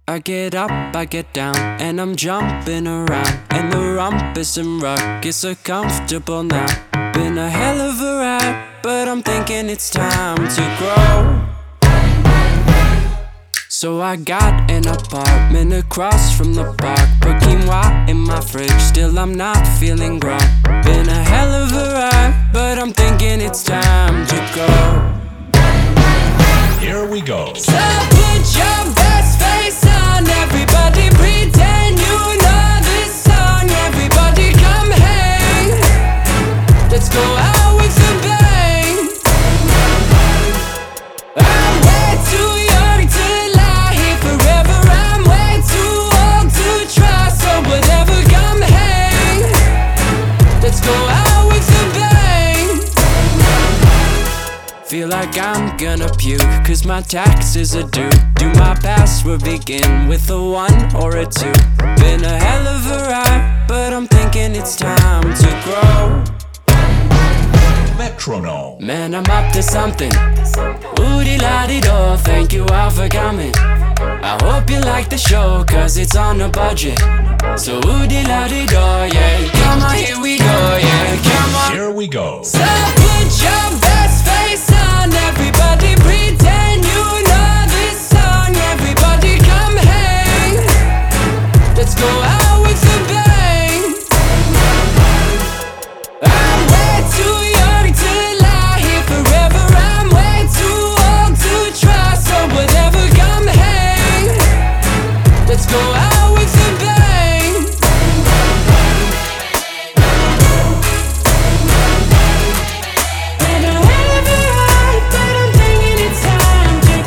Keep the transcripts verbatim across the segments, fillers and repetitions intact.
I get up, I get down, and I'm jumping around. And the rumpus and ruckus are comfortable now. Been a hell of a ride, but I'm thinking it's time to grow. So I got an apartment across from the park. Put quinoa in my fridge, still I'm not feeling grown. Been a hell of a ride, but I'm thinking it's time to go. Here we go. So put your best face on, everybody pretend you know this song. Everybody come hang, let's go out with a bang. I'm way too young to lie here forever. I'm way too old to try, so whatever, come hang, let's go out with a bang. Feel like I'm gonna puke, cause my taxes are due. Do my password begin with a one or a two? Been a hell of a ride, but I'm thinking it's time to grow. Metronome. Man, I'm up to something. Oodie-la-dee-do, thank you all for coming. I hope you like the show, cause it's on a budget. So oodie-la-dee-do, yeah. Come on, here we go, yeah. Come on. Here we go. So put your best face on, everybody pretend you know this song. Everybody come hang, let's go out with a bang. I'm way too young to lie here forever. I'm way too old to try, so whatever, come hang, let's go out with a bang. And a hell of a ride, but I'm thinking it's time to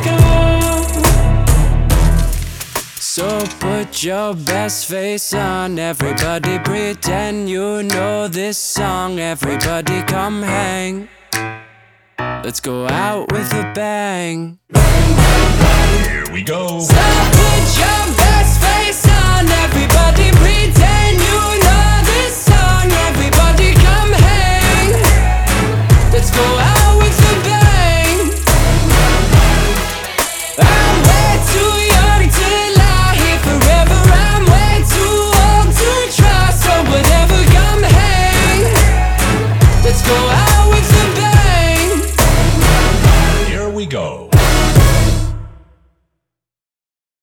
go. So put your best face on, everybody pretend you know this song. Everybody come hang, let's go out with a bang. Here we go. So put your best face on, everybody pretend